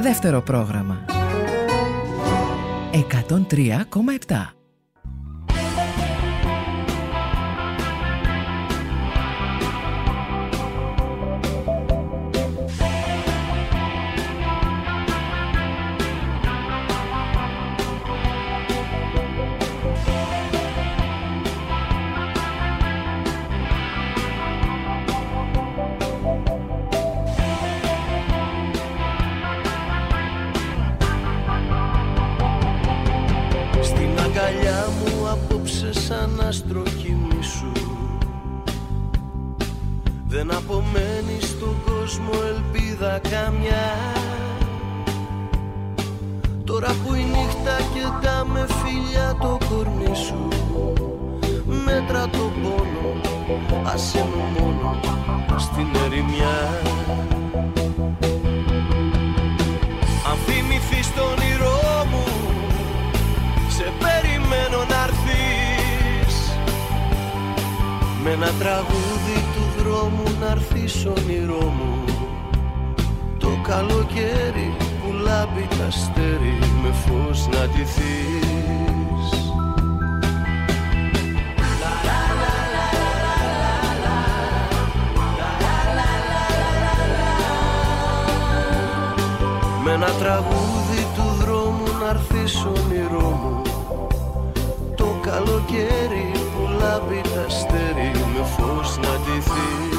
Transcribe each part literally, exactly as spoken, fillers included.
Δεύτερο πρόγραμμα εκατόν τρία κόμμα επτά. Δεν απομένει στον κόσμο ελπίδα καμιά. Τώρα που η νύχτα κοιτά με φιλιά το κορμί σου, μέτρα το πόνο, άσε με μόνο στην ερημιά. Αν θυμηθείς το όνειρό μου, σε περιμένω να'ρθείς με ένα τραγούδι του δρόμου, να'ρθείς όνειρό μου. Το καλοκαίρι που λάμπει τ' αστέρι, με φως να ντυθείς. Με ένα τραγούδι του δρόμου, να'ρθείς όνειρό μου. Το καλοκαίρι που λάμπει τ' αστέρι, με φως να ντυθείς.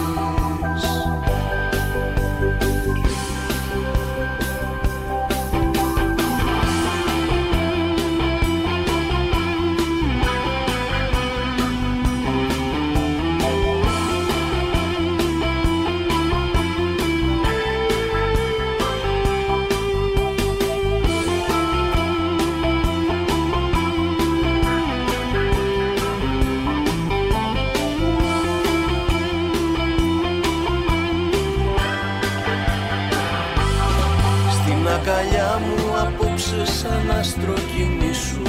Αγκαλιά μου απόψε σαν άστρο κοιμήσου.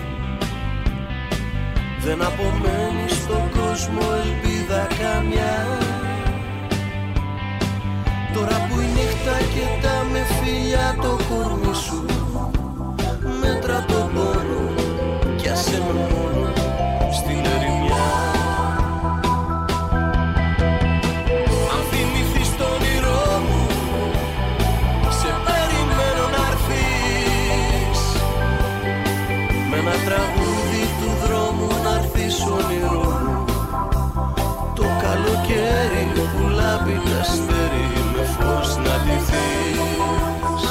Δεν απομένει στον κόσμο ελπίδα καμιά. Τώρα που η νύχτα κοιτά με φιλιά το κορμί σου, μέτρα το πόνο κι άσε με μόνο στην ερημιά. Αν θυμηθείς το όνειρό μου, σε περιμένω να'ρθείς με ένα τραγούδι του δρόμου, να'ρθείς όνειρό μου. Το καλοκαίρι που λάμπει τ' αστέρι, με φως να ντυθείς.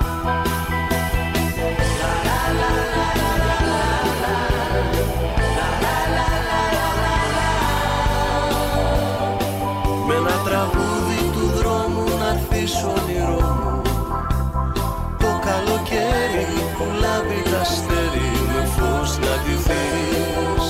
Με ένα τραγούδι του δρόμου, να'ρθείς όνειρό μου. Το καλοκαίρι που λάμπει τ' αστέρι, με φως να ντυθείς.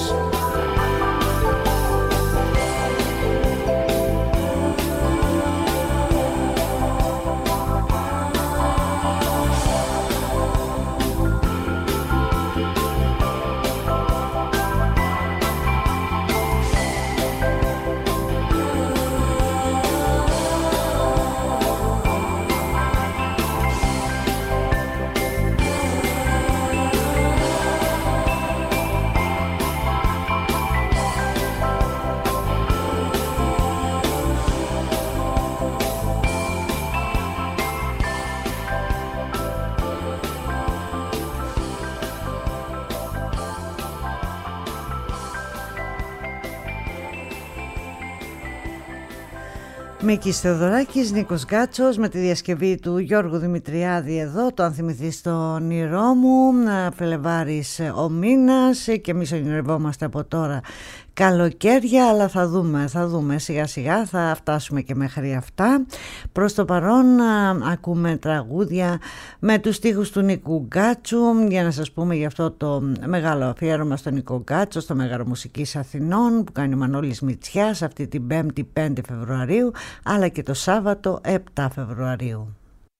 Μίκης Θεοδωράκης, Νίκος Γκάτσος με τη διασκευή του Γιώργου Δημητριάδη εδώ, το αν θυμηθείς το όνειρό μου, Φλεβάρης ο μήνας και εμείς ονειρευόμαστε από τώρα καλοκαίρια, αλλά θα δούμε, θα δούμε σιγά σιγά, θα φτάσουμε και μέχρι αυτά. Προς το παρόν ακούμε τραγούδια με τους στίχους του Νίκου Γκάτσου, για να σας πούμε για αυτό το μεγάλο αφιέρωμα στον Νίκο Γκάτσο, στο Μέγαρο Μουσικής Αθηνών που κάνει ο Μανώλης Μητσιάς αυτή την Πέμπτη πέντε Φεβρουαρίου, αλλά και το Σάββατο επτά Φεβρουαρίου.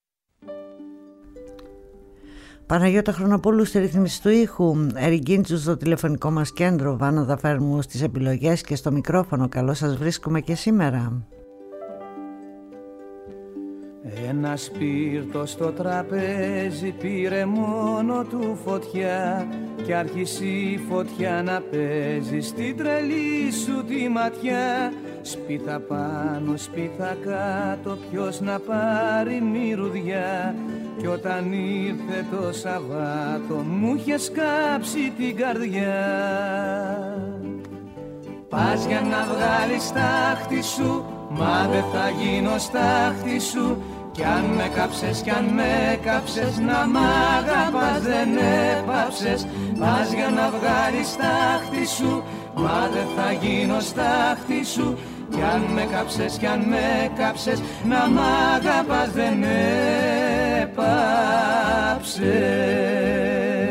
Παναγιώτα Χρονοπούλου στη ρύθμιση του ήχου, Ερικίντσου στο τηλεφωνικό μας κέντρο, Βάνο Δαφέρμου στις επιλογές και στο μικρόφωνο. Καλώς σας βρίσκουμε και σήμερα. Ένα σπίρτο στο τραπέζι πήρε μόνο του φωτιά κι άρχισε η φωτιά να παίζει στην τρελή σου τη ματιά. Σπίθα πάνω, σπίθα κάτω, ποιος να πάρει μυρουδιά. Κι όταν ήρθε το Σαββάτο μου είχε σκάψει την καρδιά. Πας για να βγάλεις τάχτη σου, μα δεν θα γίνω στάχτη σου. Κι αν με κάψες, κι αν με κάψες, να μ' αγαπάς δεν έπαψες. Πας για να βγάλεις τάχτη σου, μα δεν θα γίνω στάχτη σου. Κι αν με κάψες, κι αν με κάψες, να μ' αγαπάς δεν έπαψες.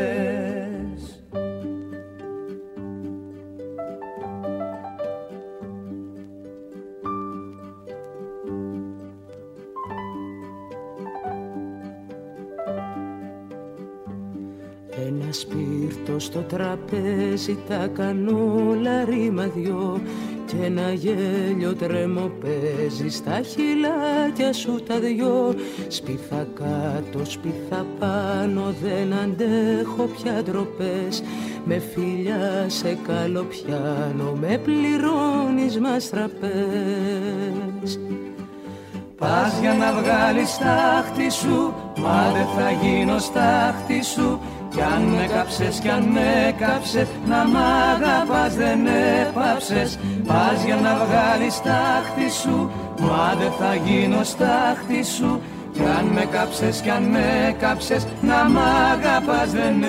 Ένα σπίρτο στο τραπέζι, τα κανόλα ρήμα δυο κι ένα γέλιο τρέμο παίζει στα χειλάκια σου τα δυο. Σπίθα κάτω, σπίθα πάνω, δεν αντέχω πια ντροπές. Με φιλιά σε καλοπιάνω, με πληρώνεις μας τραπές. Πας για να βγάλεις τάχτη σου, μα δεν θα γίνω στάχτη σου. Κι αν με κάψες, κι αν με κάψες, να μ' αγαπάς δεν έπαψες. Πας για να βγάλεις τάχτη σου, μα δεν θα γίνω στάχτη σου. Κι αν με κάψες, κι αν με κάψες, να μ' αγαπάς δεν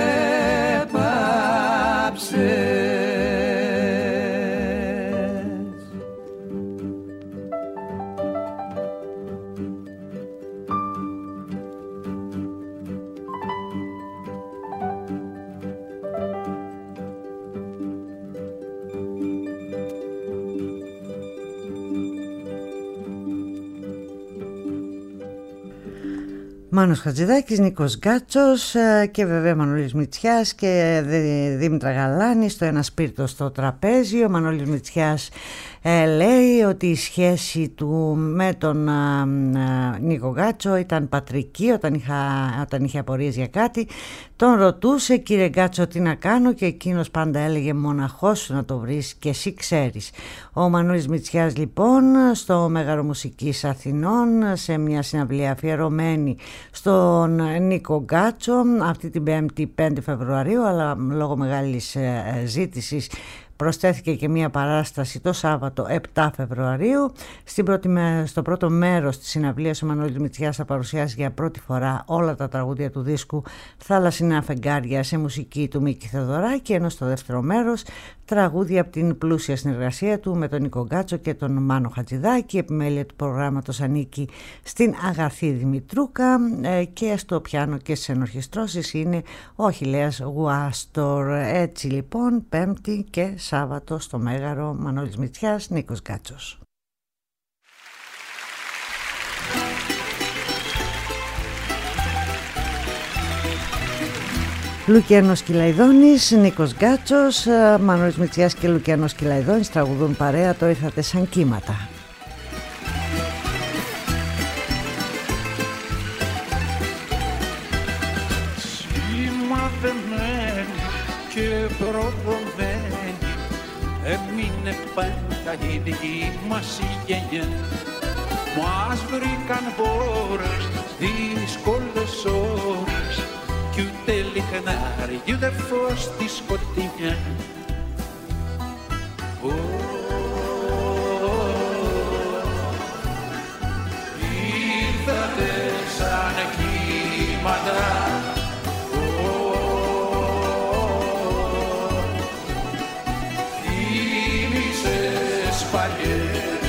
έπαψες. Μάνος Χατζηδάκης, Νίκος Γκάτσος και βέβαια Μανώλης Μητσιάς και Δήμητρα Γαλάνη στο Ένα σπίρτο στο τραπέζι. Ο Μανώλης Μητσιάς ε, λέει ότι η σχέση του με τον α, α, Νίκο Γκάτσο ήταν πατρική. Όταν, είχα, όταν είχε απορίες για κάτι τον ρωτούσε, κύριε Γκάτσο τι να κάνω, και εκείνος πάντα έλεγε μοναχός σου να το βρεις και εσύ ξέρεις. Ο Μανώλης Μητσιάς λοιπόν στο Μέγαρο Μουσικής Αθηνών σε μια συναυλία αφιερωμένη στον Νίκο Γκάτσο αυτή την Πέμπτη πέντε Φεβρουαρίου, αλλά λόγω μεγάλης ζήτησης προσθέθηκε και μια παράσταση το Σάββατο επτά Φεβρουαρίου. Στην πρώτη, στο πρώτο μέρος της συναυλίας ο Μανώλης Μητσιάς θα παρουσιάσει για πρώτη φορά όλα τα τραγούδια του δίσκου Θάλασσινα Φεγγάρια σε μουσική του Μίκη Θεοδωράκη, ενώ στο δεύτερο μέρος τραγούδια από την πλούσια συνεργασία του με τον Νίκο Γκάτσο και τον Μάνο Χατζηδάκη. Η επιμέλεια του προγράμματος ανήκει στην Αγαθή Δημητρούκα και στο πιάνο και στις ενορχιστρώσεις είναι ο Αχιλλέας Γουάστορ. Έτσι λοιπόν Πέμπτη και Σάββατο στο Μέγαρο, Μανώλης Μητσιάς, Νίκος Γκάτσος. Λουκιανός Κυλαϊδόνης, Νίκος Γκάτσος, Μανώλης Μητσιάς και Λουκιανός Κυλαϊδόνης τραγουδούν παρέα το Ήρθατε σαν κύματα. Σημαδεμένη και προδομένη έμεινε πάντα η δική μας η γενιά. Μας βρήκαν βόρες δύσκολες ώρες κι ούτε λιχνάρι κι ούτε φως στη σκοτεινιά. Oh, ήρθατε σαν κύματα, θύμισες παλιές,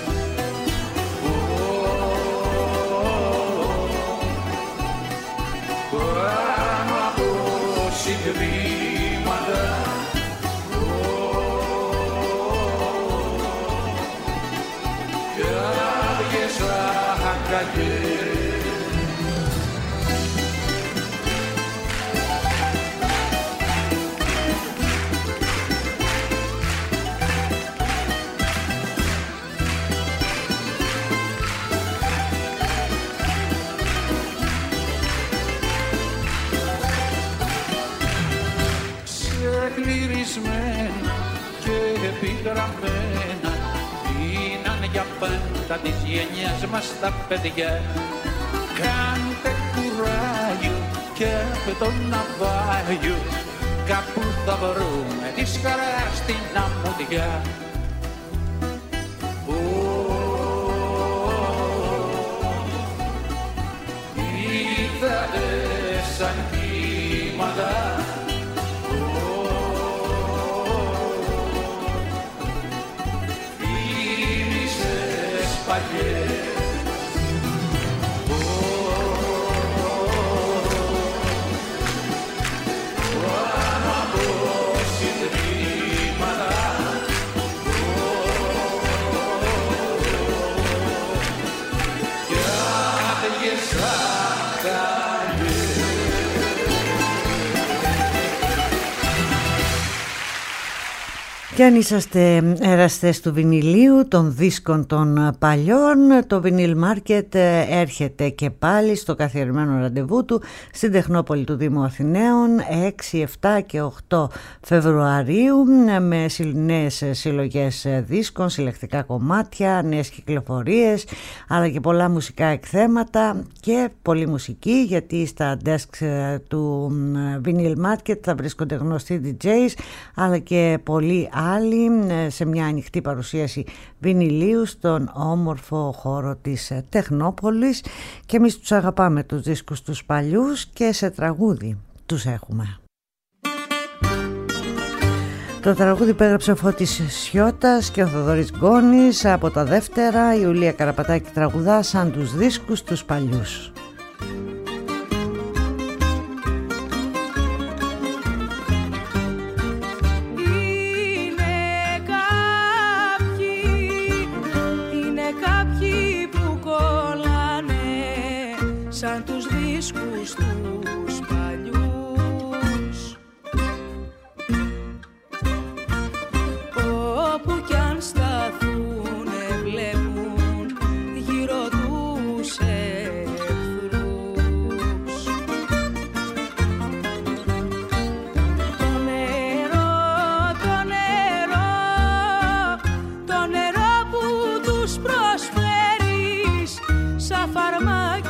πάνω από συγκρήματα, κι άδειες αγκαλιές. γραμμένα μείναν για πάντα της γενιάς μας τα παιδιά. Κάντε κουράγιο και από τον ναυάγιο κάπου θα βρούμε τη χαρά στην αμμουδιά. Ήρθατε σαν κύματα, θύμισες παλιές. Και αν είσαστε εραστές του βινιλίου, των δίσκων των παλιών, το Vinyl Market έρχεται και πάλι στο καθιερωμένο ραντεβού του στην Τεχνόπολη του Δήμου Αθηναίων έξι, επτά και οκτώ Φεβρουαρίου με νέες συλλογές δίσκων, συλλεκτικά κομμάτια, νέες κυκλοφορίες αλλά και πολλά μουσικά εκθέματα και πολλή μουσική, γιατί στα desks του Vinyl Market θα βρίσκονται γνωστοί ντι τζέις αλλά και πολλοί άλλοι σε μια ανοιχτή παρουσίαση βινιλίου στον όμορφο χώρο της Τεχνόπολης. Και εμείς τους αγαπάμε τους δίσκους τους παλιούς και σε τραγούδι τους έχουμε. Το τραγούδι που έγραψε ο Φώτης Σιώτας και ο Θοδωρής Γκόνης. Από τα δεύτερα η Ιουλία Καραπατάκη τραγουδά σαν τους δίσκους τους παλιούς. Σαν τους δίσκους τους παλιούς, όπου κι αν σταθούνε βλέπουν γύρω τους εχθρούς. Το νερό, το νερό, το νερό που τους προσφέρεις σαν φαρμάκι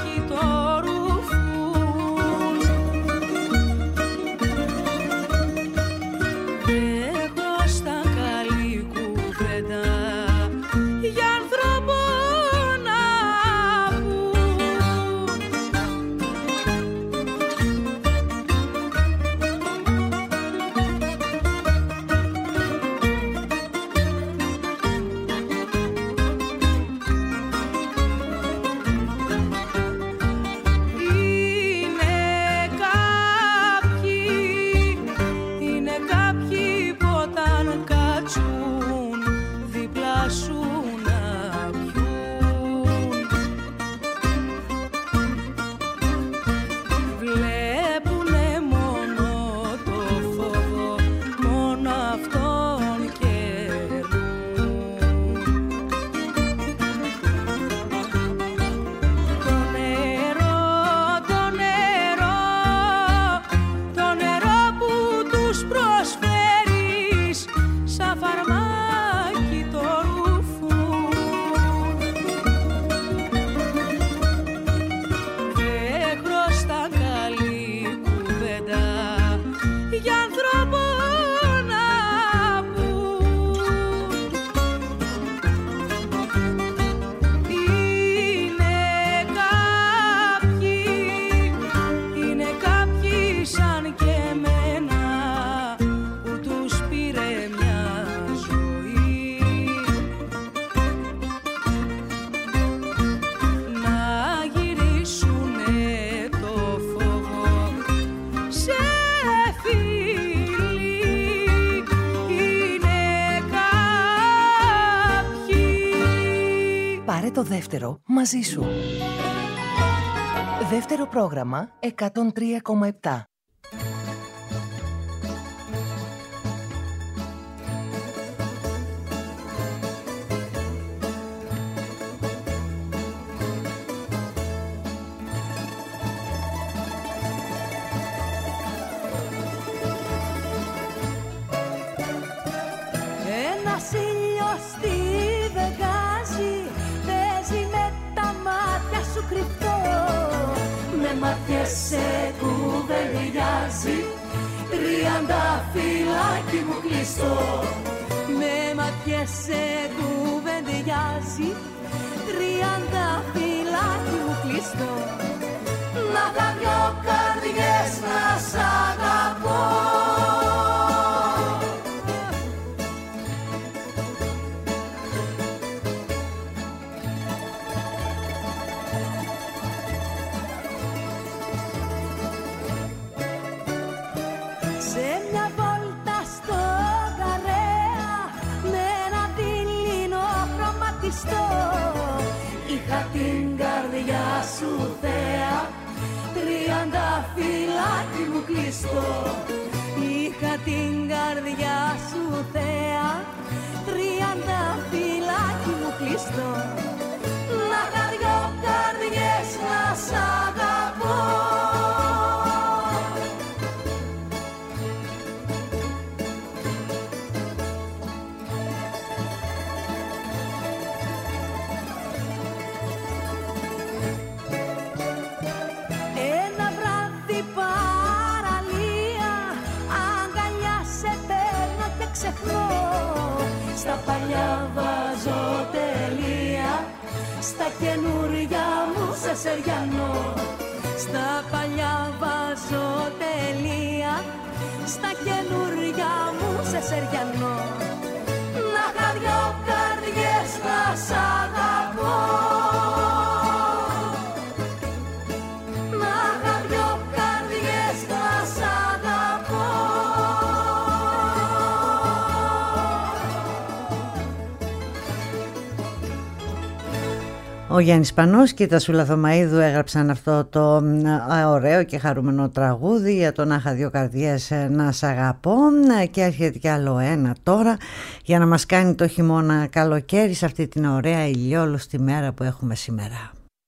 Το δεύτερο μαζί σου. Δεύτερο πρόγραμμα εκατόν τρία κόμμα επτά. Ένα σου κρυφτό. Με μάτια σε κουβεντιάζει, τριάντα φυλάκι μου κλειστό. Με μάτια σε κουβεντιάζει, τριάντα φυλάκι μου κλειστό. Να τα δυο καρδιές να σ' αγαπώ. Σε μια βόλτα στο Γαρέα με ένα δειλινό χρωματιστό είχα την καρδιά σου θέα, τριάντα φυλάκι μου κλειστό. Είχα την καρδιά σου θέα, τριάντα φυλάκι μου κλειστό. Να τα δυο καρδιές να σ' αγαπώ. Στα παλιά βάζω τελεία, στα καινούρια μου σε σεριανό. Στα παλιά βάζω τελεία, στα καινούρια μου σε σεριανό. Να είχα δυο καρδιές να σ' αγαπώ. Να είχα δυο καρδιές να σ' αγαπώ. Ο Γιάννης Πανός και η Τασούλα Θωμαΐδου έγραψαν αυτό το ωραίο και χαρούμενο τραγούδι για το να είχα δυο καρδιές να σ' αγαπώ, και έρχεται κι άλλο ένα τώρα για να μας κάνει το χειμώνα καλοκαίρι σε αυτή την ωραία ηλιόλουστη μέρα που έχουμε σήμερα.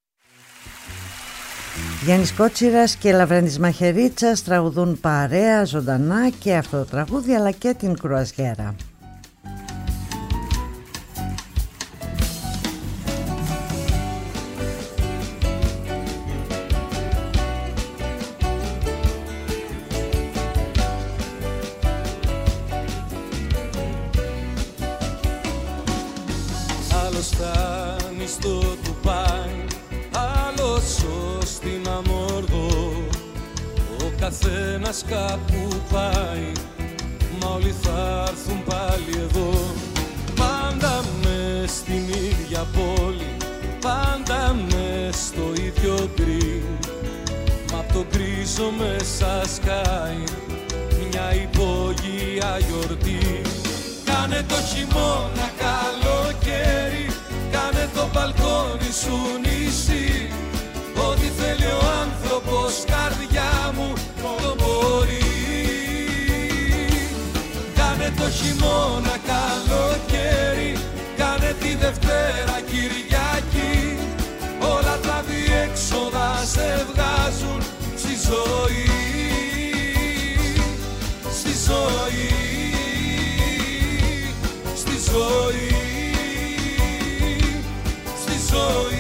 Γιάννης Κότσιρας και Λαβρέντης Μαχαιρίτσας τραγουδούν παρέα ζωντανά και αυτό το τραγούδι αλλά και την κρουαζιέρα. Φτάνει στο Ντουμπάι, άλλος στην Αμόρδο. Ο καθένας κάπου πάει, μα όλοι θα έρθουν πάλι εδώ. Πάντα μες στην ίδια πόλη, πάντα μες στο ίδιο γκρι. Μα απ' το γκρίζο μέσα σκάει μια υπόγεια γιορτή. Κάνε το χειμώνα καλοκαίρι, κάνε το μπαλκόνι σου νησί. Ό,τι θέλει ο άνθρωπος, καρδιά μου, το μπορεί. Κάνε το χειμώνα καλοκαίρι, κάνε τη Δευτέρα Κυριακή. Όλα τα διέξοδα σε βγάζουν στη ζωή, στη ζωή, στη ζωή, στη ζωή.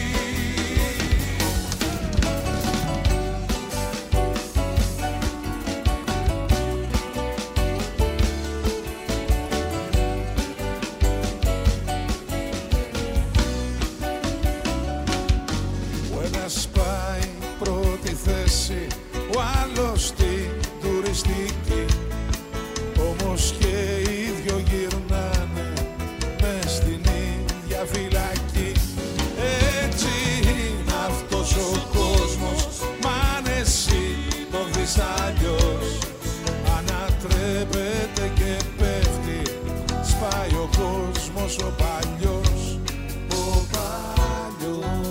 Ο ένας πάει πρώτη θέση, ο άλλος στην τουριστική. Όμως και οι δυο γυρνάνε μες στην ίδια φυλακή. Έτσι είναι αυτός ο κόσμος, μ' αν εσύ τον δεις αλλιώς. Ανατρέπεται και πέφτει, σπάει ο κόσμος ο παλιός, ο παλιός.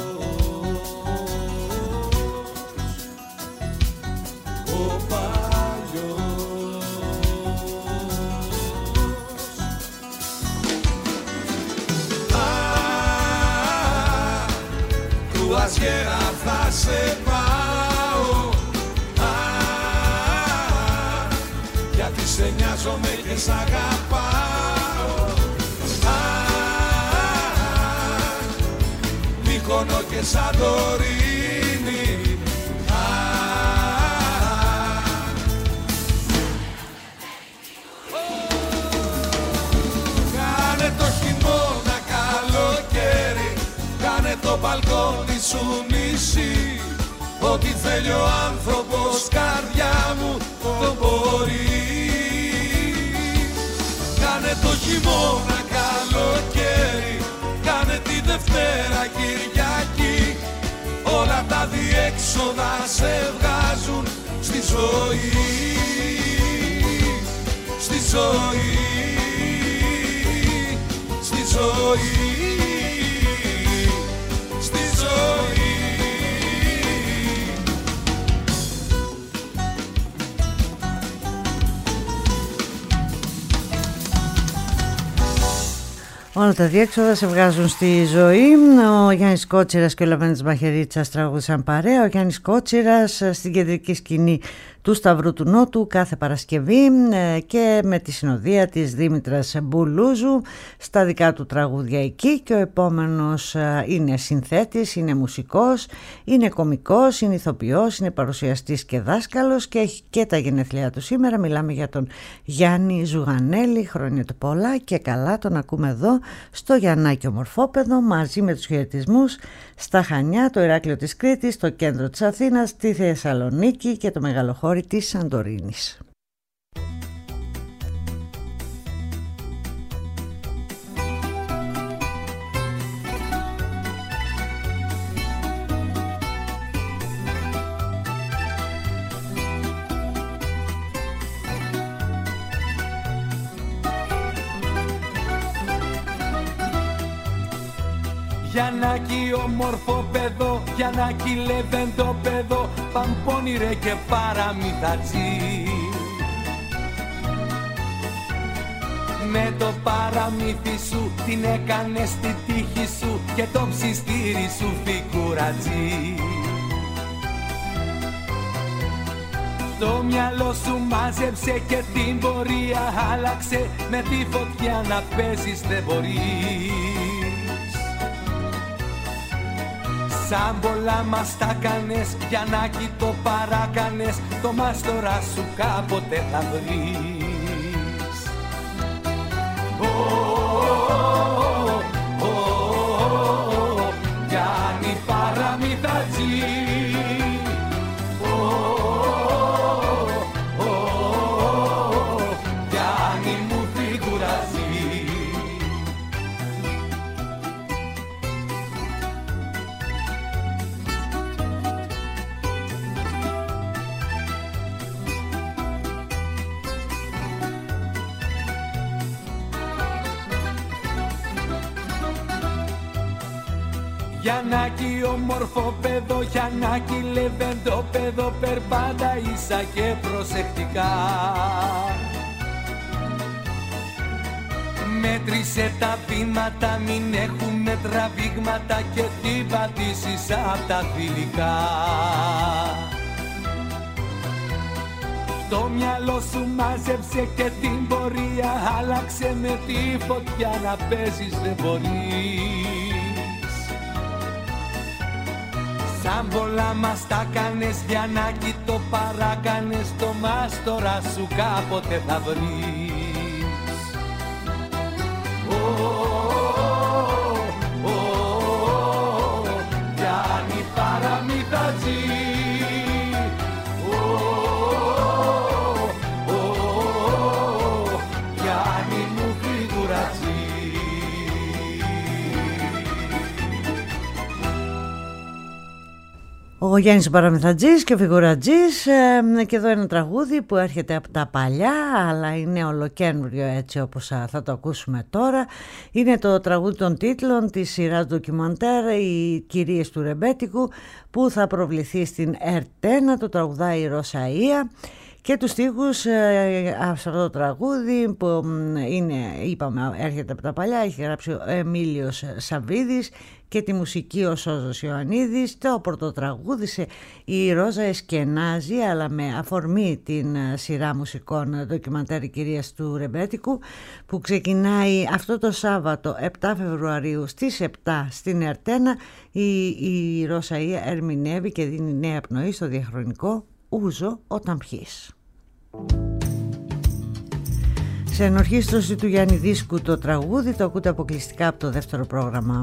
Ο παλιός. Α, κρουαζιέρα θα σε πάω. Α, γιατί σε νοιάζομαι και σ' αγαπάω. Α, μη Μύκονο και Σαντορίνη. Κάνε το χειμώνα καλοκαίρι, κάνε το μπαλκόνι σου νησί. Ό,τι θέλει ο άνθρωπος, καρδιά μου, το μπορεί. Κάνε το χειμώνα καλοκαίρι, κάνε τη Δευτέρα Κυριακή. Όλα τα διέξοδα σε βγάζουν στη ζωή, στη ζωή, στη ζωή, στη ζωή. Όλα τα διέξοδα σε βγάζουν στη ζωή. Ο Γιάννης Κότσιρας και ο Λαβέντης Μαχαιρίτσας τραγούδισαν παρέα. Ο Γιάννης Κότσιρας στην κεντρική σκηνή του Σταυρού του Νότου κάθε Παρασκευή και με τη συνοδεία της Δήμητρας Μπουλούζου στα δικά του τραγούδια εκεί. Και ο επόμενος είναι συνθέτης, είναι μουσικός, είναι κωμικός, είναι ηθοποιός, είναι παρουσιαστής και δάσκαλος και έχει και τα γενέθλιά του σήμερα. Μιλάμε για τον Γιάννη Ζουγανέλη, χρόνια του πολλά και καλά, τον ακούμε εδώ στο Γιαννάκη Ομορφόπεδο μαζί με τους χαιρετισμούς στα Χανιά, το Ηράκλειο της Κρήτης, το κέντρο της Αθήνας, τη Θεσσαλονίκη και το μεγαλοχώρι της Σαντορίνης. Γιαννάκη όμορφο παιδό, Γιαννάκη λεβέντο παιδό, παμπώνιρε και παραμυθατζή. Με το παραμύθι σου την έκανες στη τύχη σου και το ψιστήρι σου φικουρατζή. Το μυαλό σου μάζεψε και την πορεία άλλαξε, με τη φωτιά να παίζεις δεν μπορείς. Σαν πολλά μας τα κάνες, Γιαννάκη το παράκανες, το μάστορα σου κάποτε θα βρεις. Γιάννη παραμυθατζή, Γιάννη μου φιγουραζή. Γιαννάκη όμορφο παιδό, Γιαννάκη λεβέντο παιδό, περπάτα ίσα και προσεκτικά. Μέτρησε τα βήματα, μην έχουνε τραβήγματα και την πατήσεις απ' τα θηλυκά. Το μυαλό σου μάζεψε και την πορεία άλλαξε, με τη φωτιά να παίζεις δεν μπορείς. Σαν πολλά μας τα κάνες, Γιαννάκη το παράκανες, το μάστορα σου κάποτε θα βρεις. Γιάννη παραμυθατζή, Γιάννη μου φιγουρατζή. Ο Γιάννης Παραμυθατζής και ο Φιγουρατζής ε, και εδώ ένα τραγούδι που έρχεται από τα παλιά αλλά είναι ολοκένουργιο έτσι όπως θα το ακούσουμε τώρα. Είναι το τραγούδι των τίτλων της σειράς ντοκιμαντέρ «Οι κυρίες του Ρεμπέτικου» που θα προβληθεί στην ΕΡΤ ένα, το τραγουδάει η Ροζαΐα Και τους στίχους ε, αυτό το τραγούδι που είναι, είπαμε, έρχεται από τα παλιά, έχει γράψει ο Εμίλιος Σαββίδης και τη μουσική ο Σώζος Ιωαννίδης. Το πρωτοτραγούδισε η Ρόζα Εσκενάζη, αλλά με αφορμή την σειρά μουσικών ντοκιμαντέρ κυρίας του Ρεμπέτικου, που ξεκινάει αυτό το Σάββατο επτά Φεβρουαρίου στις επτά στην Ερτένα. Η, η Ρώσα ερμηνεύει και δίνει νέα πνοή στο διαχρονικό «Ούζο όταν πιείς». Σε ενορχήστρωση του Γιάννη Δίσκου το τραγούδι, το ακούτε αποκλειστικά από το δεύτερο πρόγραμμα.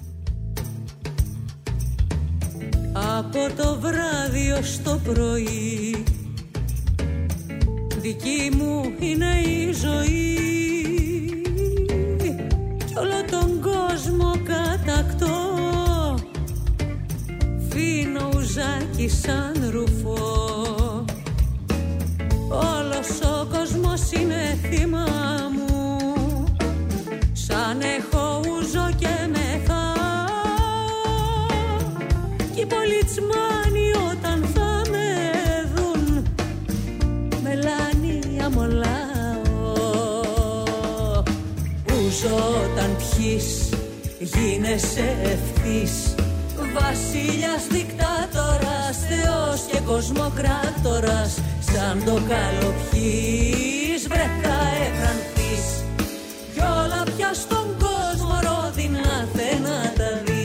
Από το βράδυ ως το πρωί δική μου είναι η ζωή κι όλο τον κόσμο κατακτώ, φίνω ουζάκι σαν ρουφό. Όλος ο κόσμος είναι θύμα μου, σαν έχω ούζο και μεθάω. Κι οι πολιτσμάνοι όταν θα με δουν μελάνια μολάω. Ούζο όταν πιείς γίνεσαι ευθύς, βασίλιας, δικτάτορας, θεός και κοσμοκράτορας. Σαν το καλοπιείς βρε θα εφρανθείς κι όλα πια στον κόσμο ρόδινα θε να τα δεις.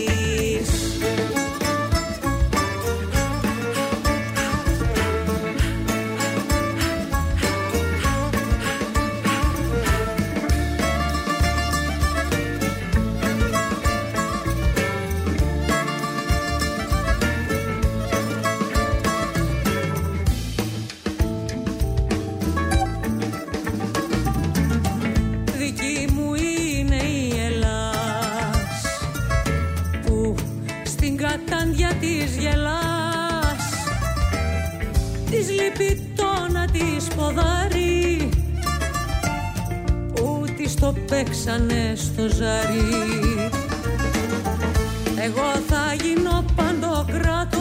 Της γελάς, της λείπει το να της ποδάρει που της το παίξανε στο ζάρι. Εγώ θα γίνω παντοκράτορας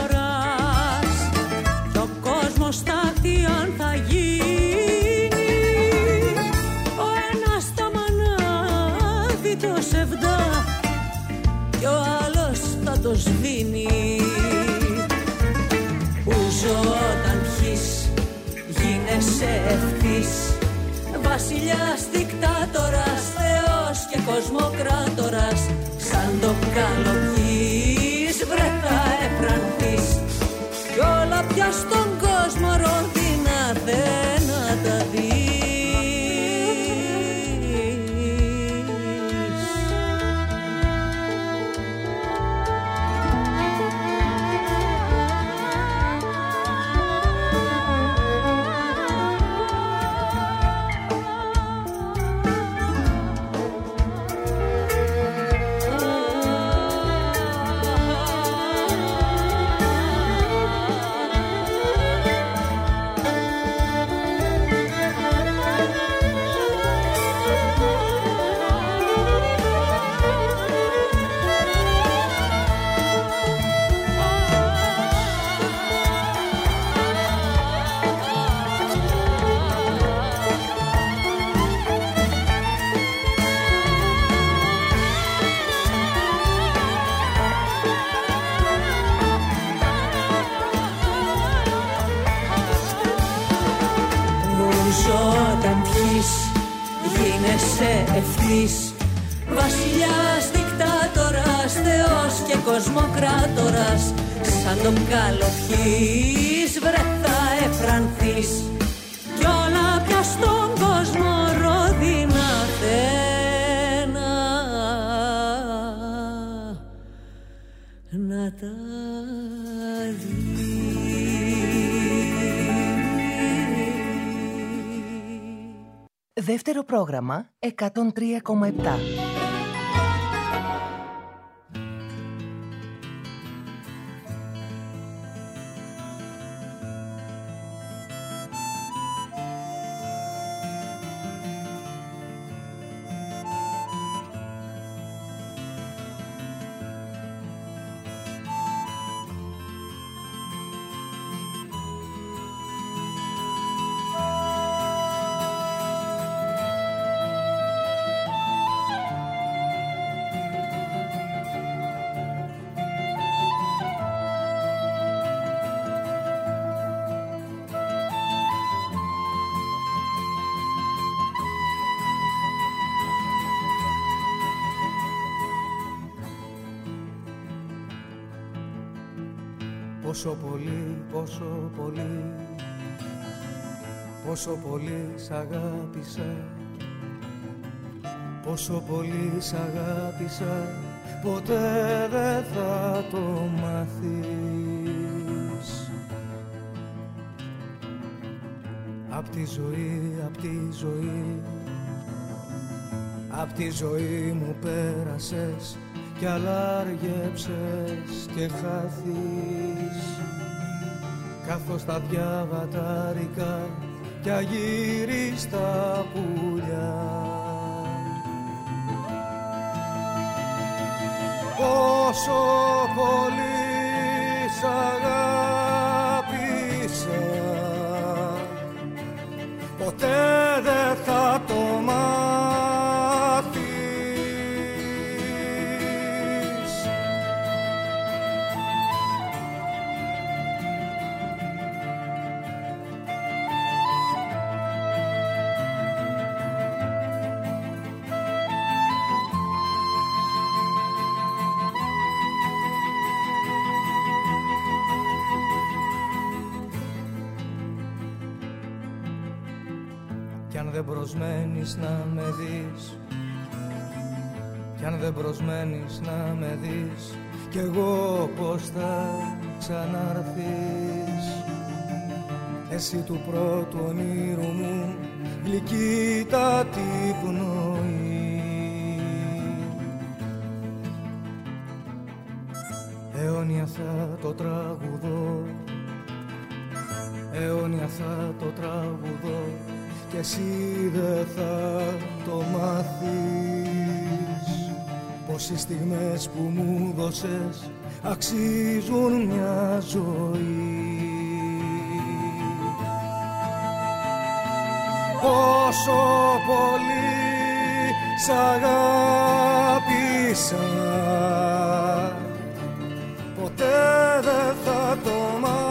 κι ο κόσμος τάχτη αν θα γίνει. Ο ένας θα μανάβει το σεβδά κι ο άλλος θα το σβήνει. Ούζο όταν πιείς γίνεσαι ευθύς, βασιλιάς, δικτάτορας, θεός και κοσμοκράτορας. Σαν το καλοπιείς βρε θα εφρανθείς κι όλα πια στον κόσμο ρόδινα θε να τα δεις. Ευθύς, βασιλιάς, δικτάτορας, θεός και κοσμοκράτορας. Σαν τον καλοπιείς βρε θα εφρανθείς κι όλα πια στον κόσμο ρόδινα θε να τα δεις. Δεύτερο πρόγραμμα εκατόν τρία κόμμα επτά. Πόσο πολύ, πόσο πολύ, πόσο πολύ σ' αγάπησα, πόσο πολύ σ' αγάπησα, ποτέ δεν θα το μάθεις. Απ' τη ζωή, απ' τη ζωή, απ' τη ζωή μου πέρασες κι αλάργεψες και χάθεις, καθώς τα διαβατάρικα κι αγύριστα πουλιά. Πόσο πολύ σ' αγάπησα, ποτέ δεν θα το μάθεις. Κι αν δεν προσμένεις να με δεις, κι αν δεν προσμένεις να με δεις, κι εγώ πως θα ξαναρθείς. Εσύ του πρώτου ονείρου μου γλυκύτατη πνοή, αιώνια θα το τραγουδώ, αιώνια θα το τραγουδώ, κι εσύ δεν θα το μάθεις. Πως οι στιγμές που μου δώσες αξίζουν μια ζωή. Πόσο πολύ σ' αγάπησα, ποτέ δεν θα το μάθεις.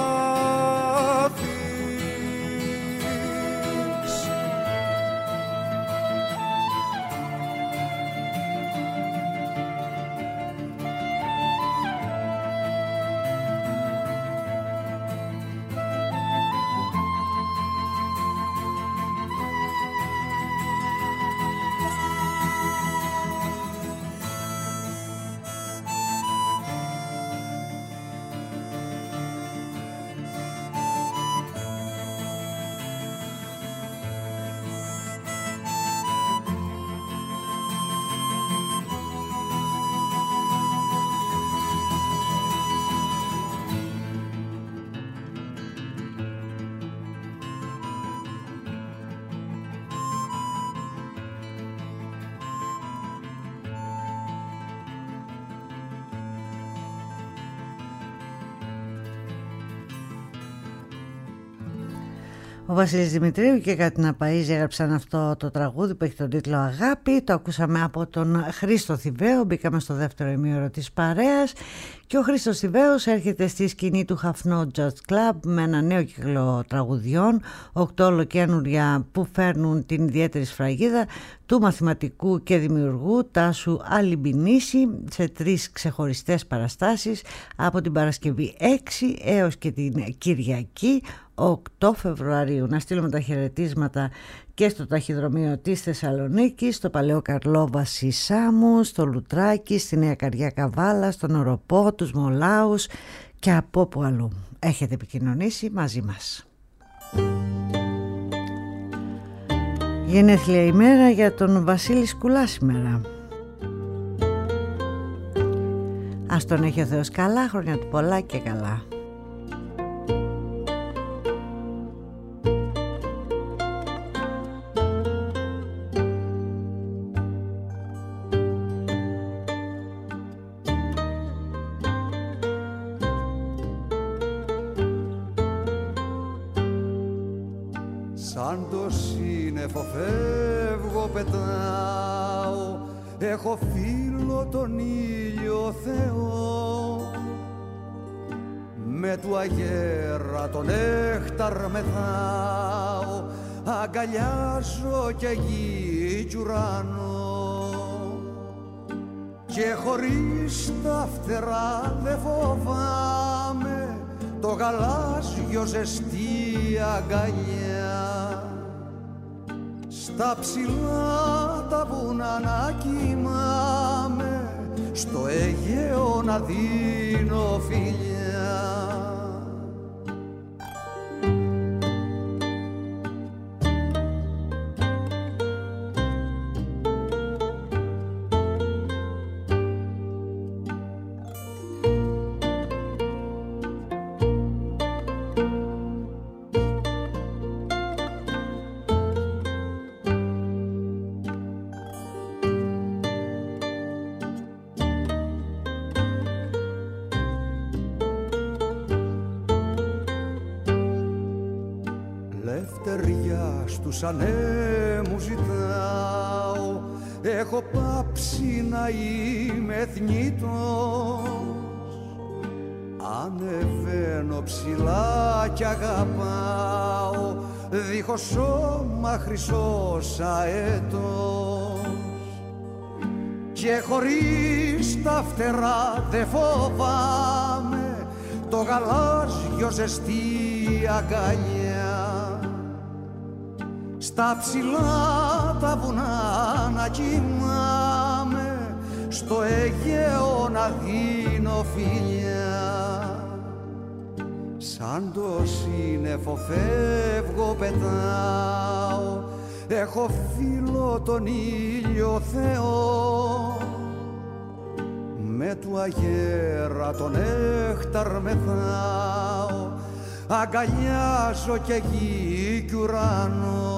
Ο Βασίλης Δημητρίου και Κατίνα Παΐζη έγραψαν αυτό το τραγούδι που έχει τον τίτλο Αγάπη. Το ακούσαμε από τον Χρήστο Θηβαίο. Μπήκαμε στο δεύτερο ημίωρο της παρέας και ο Χρήστος Θηβαίος έρχεται στη σκηνή του Χαφνό Jazz Club με ένα νέο κύκλο τραγουδιών, οκτώ ολοκαίνουρια που φέρνουν την ιδιαίτερη σφραγίδα του μαθηματικού και δημιουργού Τάσου Αλιμπινίση σε τρεις ξεχωριστές παραστάσεις από την Παρασκευή έξι έως και την Κυριακή οκτώ Φεβρουαρίου. Να στείλουμε τα χαιρετίσματα και στο ταχυδρομείο της Θεσσαλονίκης, στο Παλαιό Καρλόβαση Σάμου, στο Λουτράκι, στη Νέα Καρδιά Καβάλα, στον Οροπό, τους Μολάους και από όπου αλλού έχετε επικοινωνήσει μαζί μας. Γενέθλια ημέρα για τον Βασίλη Σκουλά σήμερα. Ας τον έχει ο Θεός καλά, χρόνια του πολλά και καλά. Σαν το σύννεφο φεύγω, πετάω, έχω φίλο τον ήλιο Θεό. Με του αγέρα τον νέχταρ μεθάω, αγκαλιάζω και γη κι ουρανό. Και χωρίς τα φτερά δε φοβάμαι, γαλάζιο ζεστή αγκαλιά. Στα ψηλά τα βουνά να κοιμάμαι, στο Αιγαίο να δίνω φιλιά. Στους ανέμους ζητάω, έχω πάψει να είμαι θνητός. Ανεβαίνω ψηλά κι αγαπάω, δίχως σώμα χρυσός αετός. Και χωρίς τα φτερά δε φοβάμαι, το γαλάζιο ζεστή αγκαλιά. Στα ψηλά τα βουνά να κοιμάμαι, στο Αιγαίο να δίνω φιλιά. Σαν το σύννεφο φεύγω πετάω, έχω φίλο τον ήλιο Θεό. Με του αγέρα τον νέχταρ μεθάω, αγκαλιάζω και γη κι ουρανό.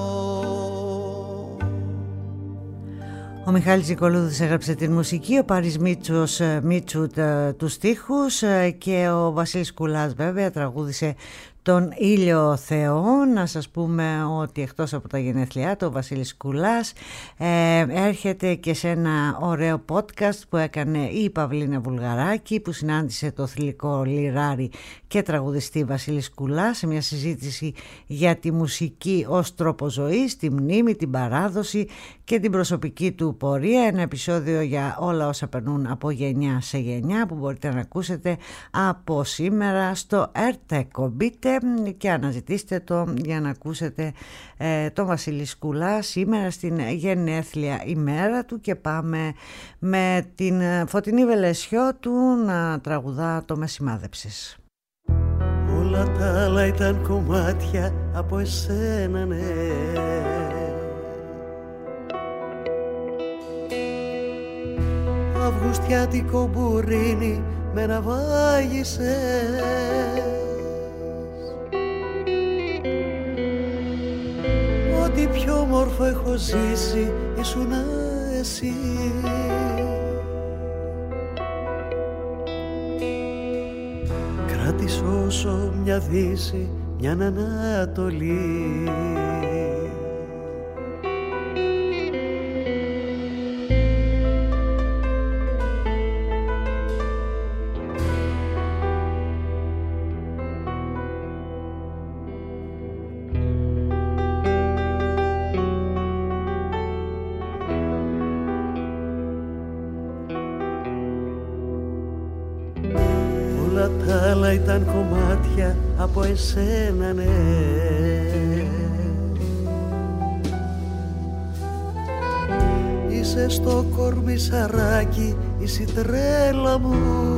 Ο Μιχάλης Νικολούδης έγραψε την μουσική, ο Πάρης Μίτσος Μίτσου τους στίχους και ο Βασίλης Κουλάς βέβαια τραγούδισε τον ήλιο Θεό. Να σας πούμε ότι εκτός από τα γενέθλιά του, ο Βασίλης Κουλάς ε, έρχεται και σε ένα ωραίο podcast που έκανε η Παυλίνα Βουλγαράκη, που συνάντησε το θηλυκό λιράρι και τραγουδιστή Βασίλης Κουλά σε μια συζήτηση για τη μουσική ως τρόπο ζωής, τη μνήμη, την παράδοση και την προσωπική του πορεία. Ένα επεισόδιο για όλα όσα περνούν από γενιά σε γενιά που μπορείτε να ακούσετε από σήμερα στο ΕΡΤ. Μπείτε και αναζητήστε το για να ακούσετε ε, τον Βασίλη Κουλά σήμερα στην γενέθλια ημέρα του. Και πάμε με την Φωτεινή Βελεσιό του να τραγουδά το «Με σημάδεψες». Όλα τα άλλα ήταν κομμάτια από εσένα, ναι. Αυγουστιάτικο μπουρίνι με ναυάγισες. Ό,τι πιο όμορφο έχω ζήσει ήσουνα εσύ. Κράτησε όσο μια δύση, μια ανατολή. Ήταν κομμάτια από εσένα, ναι. Είσαι στο κορμί σαράκι, είσαι η τρέλα μου.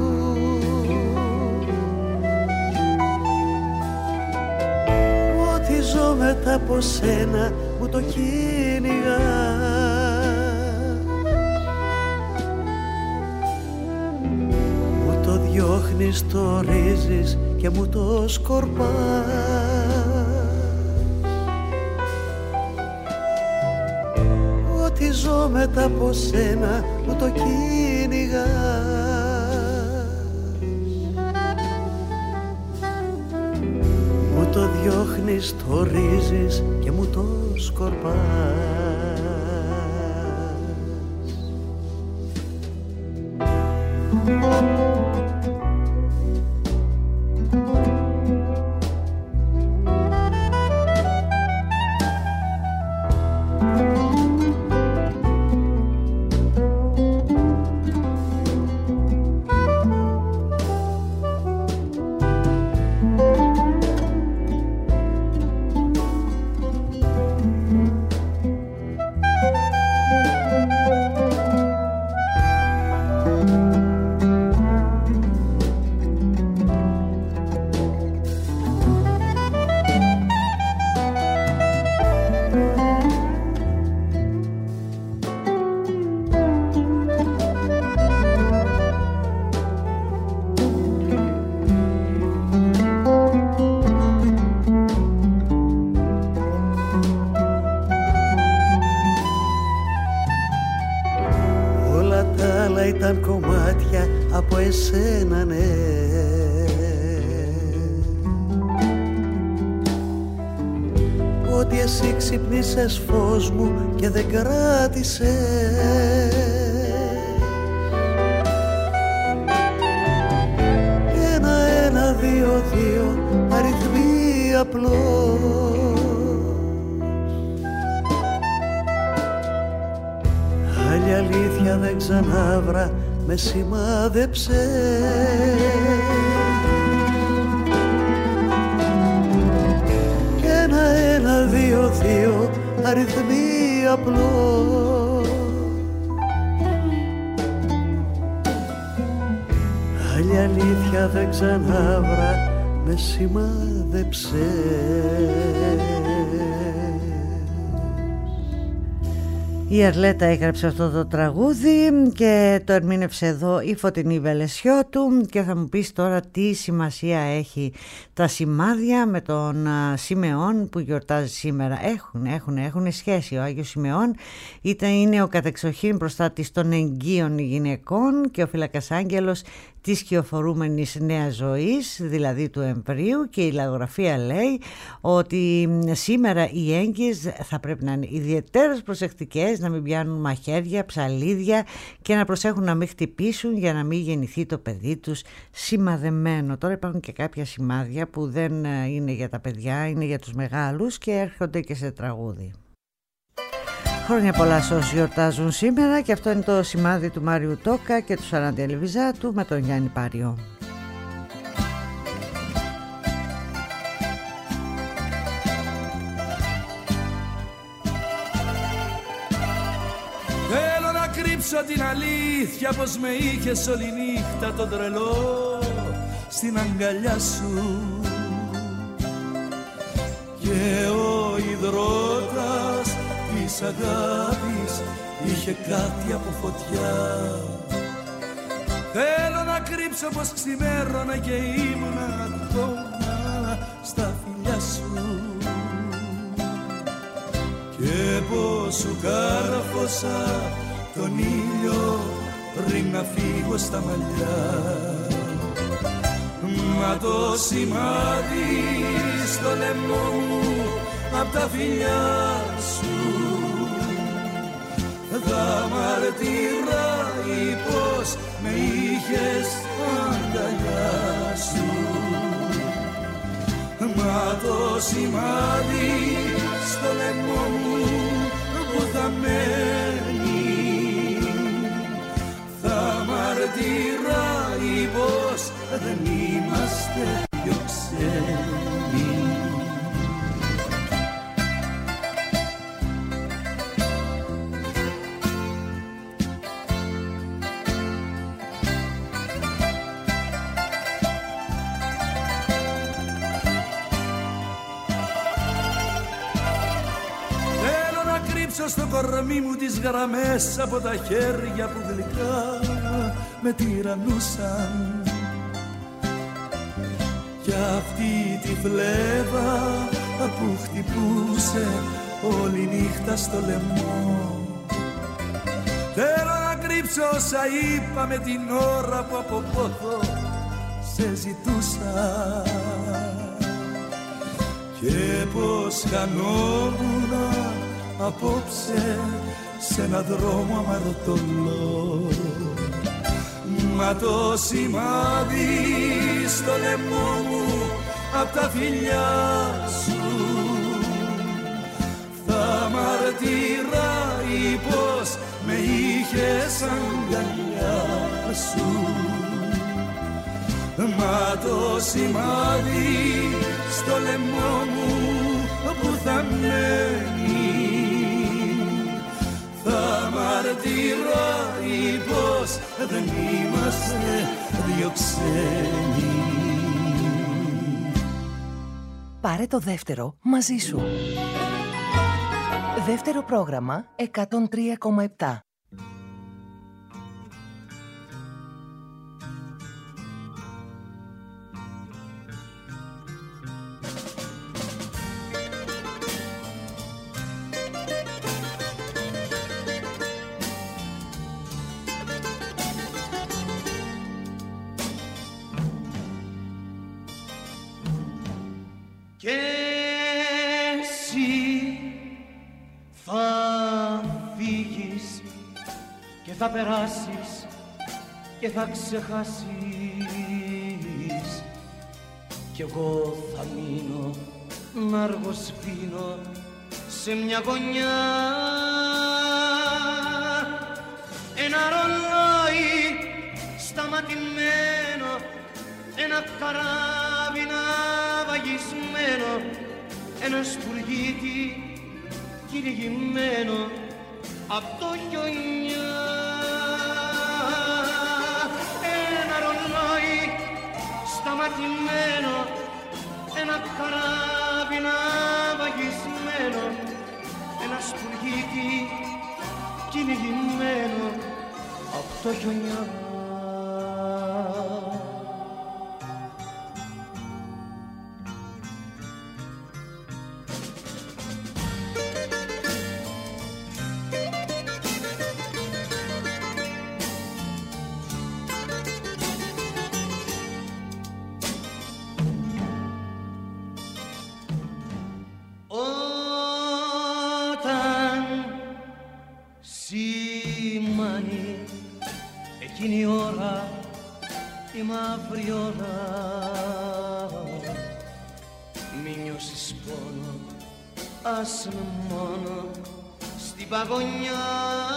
Ό,τι ζω μετά από σένα μου το κυνηγά. Διώχνεις, το ρίζεις και μου το σκορπάς. Ό,τι ζω μετά από σένα μου το κυνηγάς. Μου το διώχνεις, το ρίζεις και μου το σκορπάς. εσύ ξυπνήσες φως μου και δεν κράτησες. Ένα, ένα, δύο, δύο, αριθμοί απλώς. Άλλη αλήθεια δεν ξανάβρα, με σημάδεψε. Ένα, ένα, δύο, δύο, αριθμοί απλώς. Άλλη αλήθεια δεν ξανάβρα, με σημάδεψε. Η Αρλέτα έγραψε αυτό το τραγούδι και το ερμήνευσε εδώ η Φωτεινή Βελεσιώτου. Και θα μου πεις τώρα τι σημασία έχει τα σημάδια με τον Σιμεών που γιορτάζει σήμερα. Έχουν, έχουν, έχουν σχέση. Ο Άγιος Σιμεών ήταν, είναι ο κατεξοχήν προστάτης των εγγύων γυναικών και ο φυλακασάγγελος της κυοφορούμενης νέας ζωής, δηλαδή του εμβρίου, και η λαογραφία λέει ότι σήμερα οι έγκυες θα πρέπει να είναι ιδιαιτέρως προσεκτικές, να μην πιάνουν μαχαίρια, ψαλίδια και να προσέχουν να μην χτυπήσουν για να μην γεννηθεί το παιδί τους σημαδεμένο. Τώρα υπάρχουν και κάποια σημάδια που δεν είναι για τα παιδιά, είναι για τους μεγάλους και έρχονται και σε τραγούδι. Χρόνια πολλά σε όσοι γιορτάζουν σήμερα, και αυτό είναι το σημάδι του Μάριου Τόκα και του Σαράντη Ελβιζάτου με τον Γιάννη Πάριο. Θέλω να κρύψω την αλήθεια πως με είχες όλη νύχτα τον τρελό στην αγκαλιά σου, και ο υδρότας της αγάπης είχε κάτι από φωτιά. Θέλω να κρύψω πως ξημέρωνα και ήμουν ακόμα στα φιλιά σου, και πως σου κάρφωσα τον ήλιο πριν να φύγω στα μαλλιά. Μα το σημάδι στο λαιμό μου απ' τα φιλιά σου θα μαρτυράει πως με είχες αγκαλιά σου. Μα το σημάδι στο λαιμό μου που θα μένει θα μαρτυράει πως δεν είμαστε πιο ξένοι. Στο κορμί μου τις γραμμές από τα χέρια που γλυκά με τυραννούσαν, κι αυτή τη φλέβα που χτυπούσε όλη νύχτα στο λαιμό. Θέλω να κρύψω όσα είπα με την ώρα που από πόθο σε ζητούσα, και πως χανόμουνα απόψε σε έναν δρόμο αμαρτωλό. Μα το σημάδι στο λαιμό μου απ' τα φιλιά σου θα μαρτυράει πως με είχες αγκαλιά σου. Μα το σημάδι στο λαιμό μου που θα μένει θα μαρτυράει πως δεν είμαστε δυο ξένοι. Πάρε το δεύτερο μαζί σου. Δεύτερο πρόγραμμα εκατόν τρία κόμμα επτά. Και εσύ θα περάσεις και θα ξεχάσεις κι εγώ θα μείνω να αργοσπίνω σε μια γωνιά ένα ρολόι σταματημένο, ένα καράβι ναυαγισμένο, ένα σπουργίτι κυνηγημένο απ' το χιονιά. Ένα ρολόι σταματημένο, ένα καράβι ναυαγισμένο, ένα σπουργίτι κυνηγημένο απ' το χιονιά. Εκείνη η ώρα, η μαύρη ώρα, μη νιώσεις πόνο, άσε με μόνο στην παγωνιά.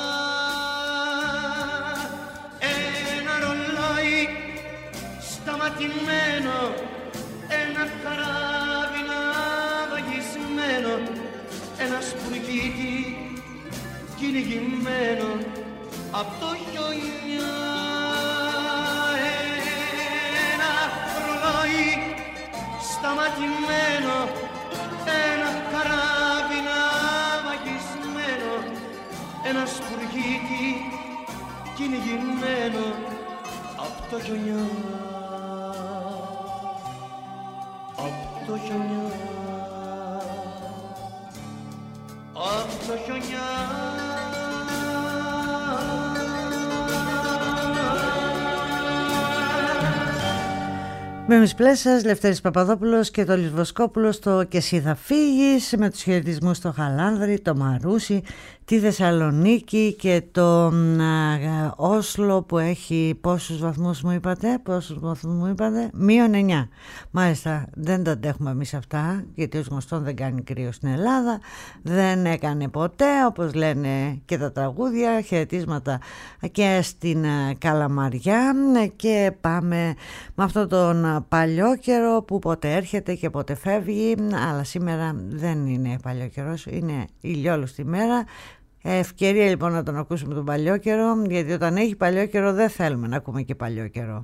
Ένα ρολόι σταματημένο, ένα καράβι ναυαγισμένο, ένα σπουργίτι κυνηγημένο απ' το χιονιά. Ένα ρολόι σταματημένο, ένα καράβι ναυαγισμένο, ένα σπουργίτι κυνηγημένο απ' το χιονιά. Απ' το χιονιά. Απ' το χιονιά. Μέμις Πλέσσας, Λευτέρης Παπαδόπουλος και Τόλης Βοσκόπουλος στο «Και εσύ θα φύγεις», με τους χαιρετισμούς στο Χαλάνδρη, το Μαρούσι, τη Θεσσαλονίκη και το α, Όσλο που έχει πόσους βαθμούς μου είπατε, πόσους βαθμούς μου είπατε, μείον εννιά. Μάλιστα δεν τα αντέχουμε εμείς αυτά, γιατί ως γνωστόν δεν κάνει κρύο στην Ελλάδα, δεν έκανε ποτέ, όπως λένε και τα τραγούδια. Χαιρετίσματα και στην Καλαμαριά και πάμε με αυτόν τον παλιό καιρό που ποτέ έρχεται και ποτέ φεύγει, αλλά σήμερα δεν είναι παλιό καιρός, είναι ηλιόλουστη μέρα. Ευκαιρία λοιπόν να τον ακούσουμε τον παλιό καιρό, γιατί όταν έχει παλιό καιρό δεν θέλουμε να ακούμε και παλιό καιρό.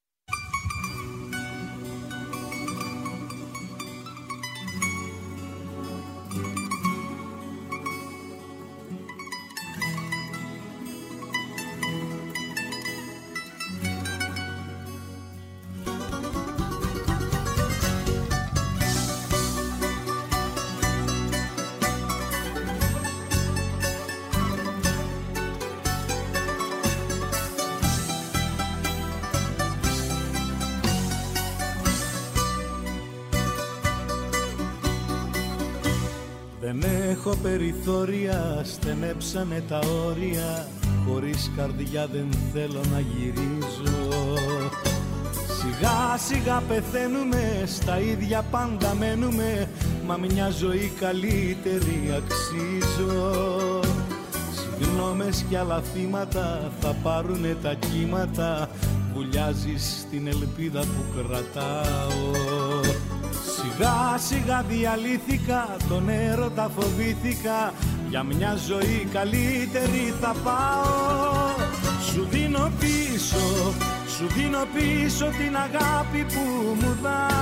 Δεν έχω περιθώρια, στενέψανε τα όρια, χωρίς καρδιά δεν θέλω να γυρίζω. Σιγά σιγά πεθαίνουμε, στα ίδια πάντα μένουμε, μα μια ζωή καλύτερη αξίζω. Συγγνώμες κι άλλα θύματα θα πάρουνε τα κύματα, βουλιάζεις την ελπίδα που κρατάω. Σιγά σιγά διαλύθηκα, τον έρωτα φοβήθηκα, για μια ζωή καλύτερη θα πάω. Σου δίνω πίσω, σου δίνω πίσω την αγάπη που μου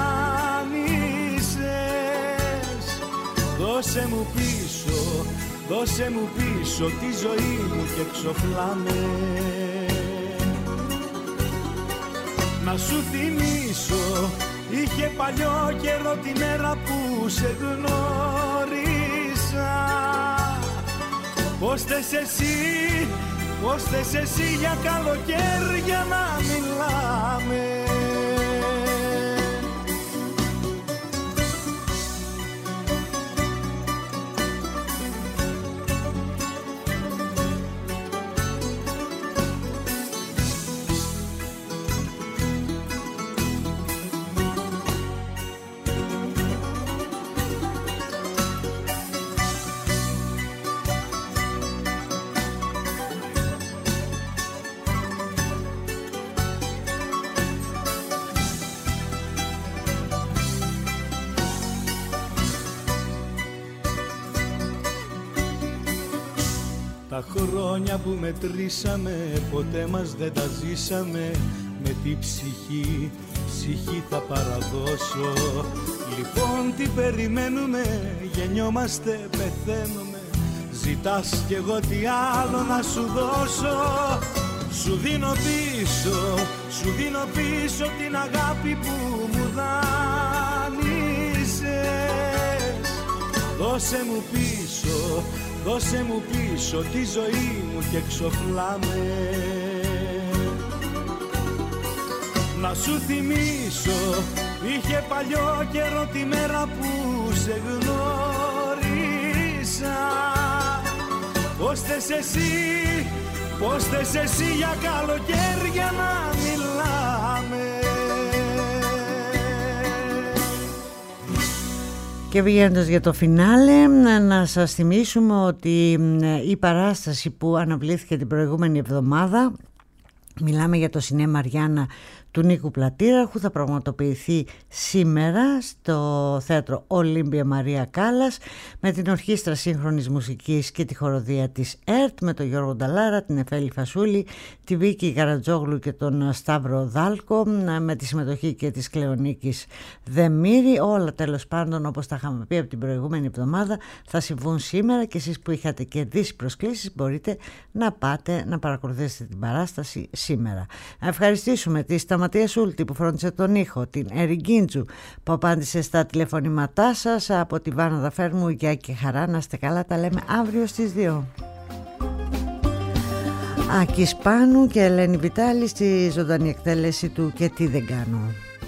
δάνεισες. Δώσε μου πίσω, δώσε μου πίσω τη ζωή μου και ξοφλάμε. Να σου θυμίσω, είχε παλιό καιρό τη μέρα που σε γνώρισα. Πώς θες εσύ, πώς θες εσύ για καλοκαίρια να μιλάμε. Τα χρόνια που μετρήσαμε ποτέ μας δεν τα ζήσαμε. Με τη ψυχή, ψυχή θα παραδώσω. Λοιπόν τι περιμένουμε, γεννιόμαστε, πεθαίνουμε. Ζητάς κι εγώ τι άλλο να σου δώσω. Σου δίνω πίσω, σου δίνω πίσω την αγάπη που μου δάνεισες. Δώσε μου πίσω, δώσε μου πίσω τη ζωή μου και ξοφλάμε. Να σου θυμίσω, είχε παλιό καιρό τη μέρα που σε γνώρισα. Πώς θες εσύ, πώς θες εσύ για καλοκαίρια να μιλάμε. Και βγαίνοντας για το φινάλε, να σας θυμίσουμε ότι η παράσταση που αναβλήθηκε την προηγούμενη εβδομάδα, μιλάμε για το Σινέ Μαριάννα του Νίκου Πλατήραρχου, θα πραγματοποιηθεί σήμερα στο θέατρο Ολύμπια Μαρία Κάλλας με την Ορχήστρα Σύγχρονης Μουσικής και τη χοροδία της ΕΡΤ, με τον Γιώργο Νταλάρα, την Εφέλη Φασούλη, τη Βίκη Καρατζόγλου και τον Σταύρο Δάλκο, με τη συμμετοχή και της Κλεονίκης Δεμήρη. Όλα τέλος πάντων, όπως τα είχαμε πει από την προηγούμενη εβδομάδα, θα συμβούν σήμερα και εσείς που είχατε κερδίσει προσκλήσεις μπορείτε να πάτε να παρακολουθήσετε την παράσταση σήμερα. Να ευχαριστήσουμε τη Σταματία Σούλτη που φρόντισε τον ήχο, την Έρη Γκίντζου που απάντησε στα τηλεφωνήματά σας, από τη Βάνα Δαφέρμου, γεια και χαρά, να είστε καλά, τα λέμε αύριο στις δύο. Άκης Πάνου και Ελένη Βιτάλη στη ζωντανή εκτέλεση του «Και τι δεν κάνω».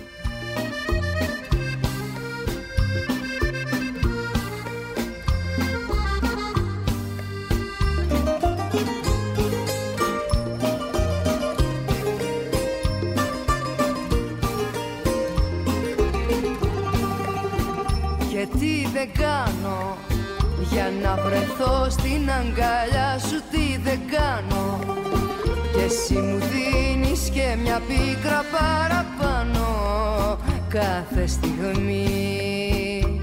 Για να βρεθώ στην αγκαλιά σου, τι δεν κάνω. Και εσύ μου δίνεις και μια πίκρα παραπάνω κάθε στιγμή.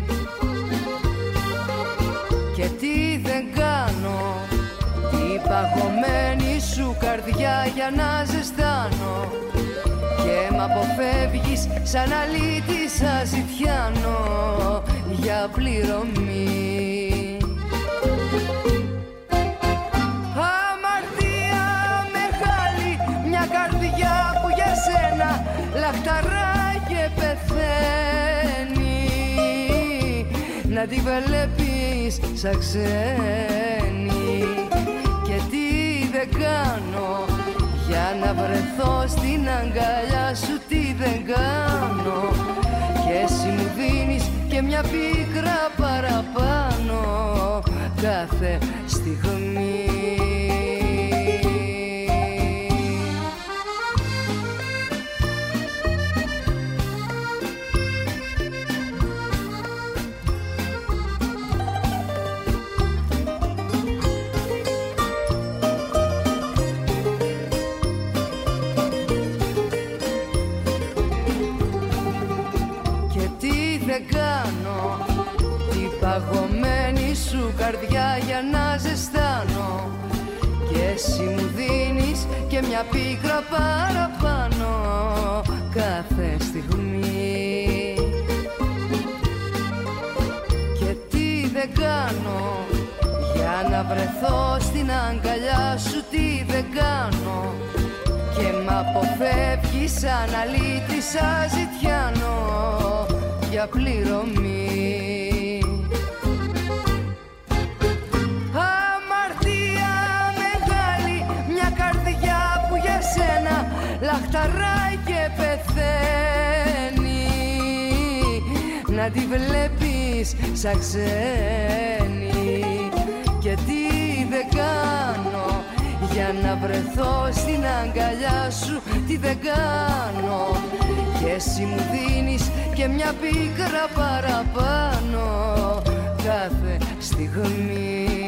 Και τι δεν κάνω, την παγωμένη σου καρδιά για να ζεστάνω. Και μ' αποφεύγεις σαν αλήτης αζητιάνο για πληρωμή. Αμαρτία μεγάλη, μια καρδιά που για σένα λαχταρά και πεθαίνει. Να τη βλέπεις σαν ξένη. Και τι δεν κάνω για να βρεθώ στην αγκαλιά σου, τι δεν κάνω. Και εσύ μου δίνεις και μια πίκρα παραπάνω κάθε στιγμή. Κάνω την παγωμένη σου καρδιά για να ζεστάνω. Και εσύ μου δίνεις και μια πίκρα παραπάνω κάθε στιγμή. Και τι δεν κάνω για να βρεθώ στην αγκαλιά σου, τι δεν κάνω. Και μ' αποφεύγεις σαν αλήτης αζητιάνο για πληρωμή. Αμαρτία μεγάλη, μια καρδιά που για σένα λαχταράει και πεθαίνει. Να τη βλέπεις σαν ξένη. Και τι δεν κάνω για να βρεθώ στην αγκαλιά σου, τι δεν κάνω. Και εσύ μου δίνεις και μια πίκρα παραπάνω κάθε στιγμή.